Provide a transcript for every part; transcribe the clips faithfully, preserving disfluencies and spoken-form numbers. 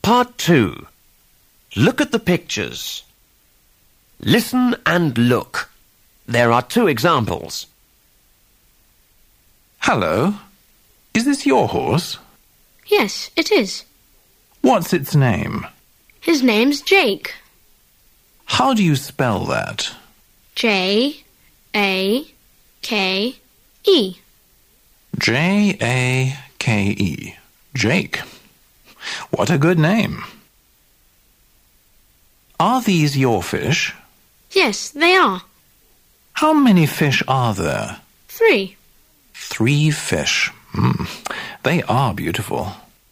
Part two. Look at the pictures. Listen and look. There are two examples. Hello. Is this your horse? Yes, it is. What's its name? His name's Jake. How do you spell that? J A K E. J A K E. Jake. What a good name. Are these your fish? Yes, they are. How many fish are there? Three. Three fish. Mm. They are beautiful.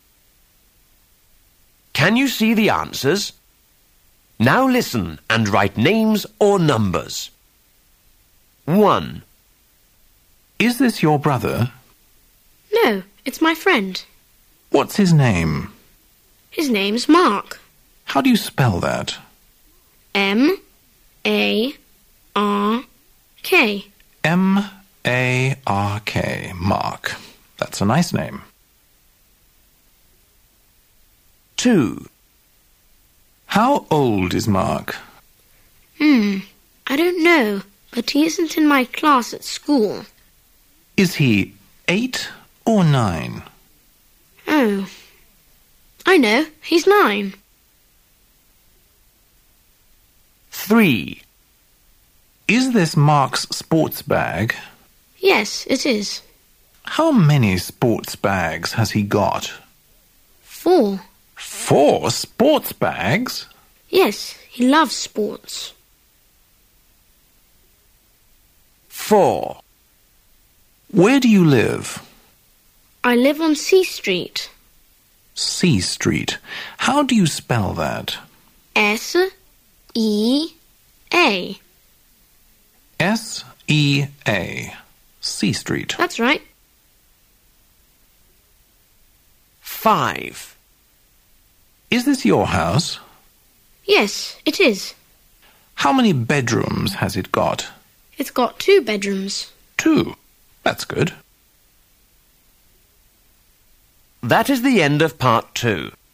Can you see the answers? Now listen and write names or numbers. One. Is this your brother? No, it's my friend. What's his name? His name's Mark. How do you spell that? M A R K. M A R K. Mark. That's a nice name. Two. How old is Mark? Hmm, I don't know, but he isn't in my class at school. Is he eight or nine? Oh, I know, he's nine. Three. Is this Mark's sports bag? Yes, it is. How many sports bags has he got? Four. Four sports bags? Yes, he loves sports. Four. Where do you live? I live on C Street. C Street. How do you spell that? S E A. S E A. C Street. That's right. Five. Is this your house? Yes, it is. How many bedrooms has it got? It's got two bedrooms. Two. That's good. That is the end of part two.